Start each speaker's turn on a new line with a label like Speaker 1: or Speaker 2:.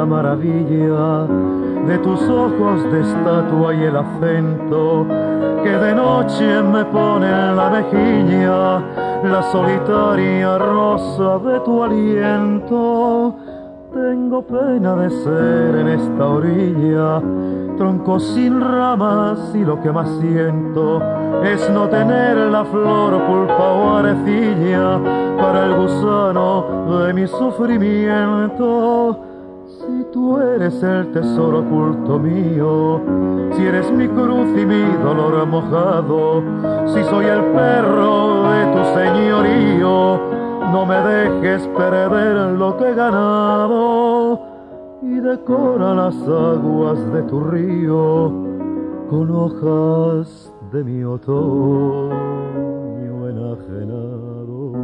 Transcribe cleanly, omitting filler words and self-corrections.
Speaker 1: maravilla de tus ojos de estatua y el acento que de noche me pone en la mejilla la solitaria rosa de tu aliento. Tengo pena de ser en esta orilla tronco sin ramas, y lo que más siento es no tener la flor, pulpa o arcilla para el gusano de mi sufrimiento. Si tú eres el tesoro oculto mío, si eres mi cruz y mi dolor mojado, si soy el perro de tu señorío, no me dejes perder lo que he ganado y decora las aguas de tu río con hojas de mi otoño enajenado.